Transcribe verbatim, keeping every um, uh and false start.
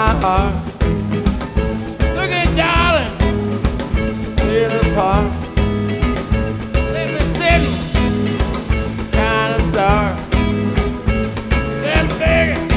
my heart. Took it, darling, little far. Leave me sitting kind of dark. Then begging